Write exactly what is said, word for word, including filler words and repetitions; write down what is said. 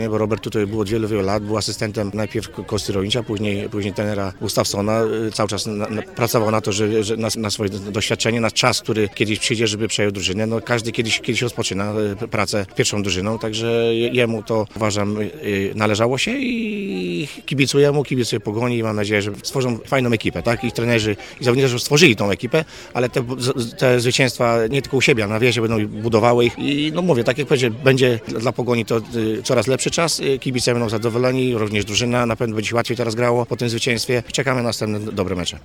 Bo Robert tutaj był od wielu, wielu lat, był asystentem najpierw Kosty Ronicza, później, później trenera Gustafsona. Cały czas na, na, pracował na to, że, że na, na swoje doświadczenie, na czas, który kiedyś przyjdzie, żeby przejął drużynę. No, każdy kiedyś, kiedyś rozpoczyna pracę pierwszą drużyną, także jemu to uważam należało się i kibicuję mu, kibicuję Pogoni i mam nadzieję, że stworzą fajną ekipę, tak? I trenerzy, i zawodnicy stworzyli tą ekipę, ale te, te zwycięstwa nie tylko u siebie, a na wiezie będą budowały ich i no mówię, tak jak powiedziałem, będzie dla Pogoni to coraz lepszy czas, kibice będą zadowoleni, również drużyna, na pewno będzie się łatwiej teraz grało po tym zwycięstwie. Czekamy na następne dobre mecze.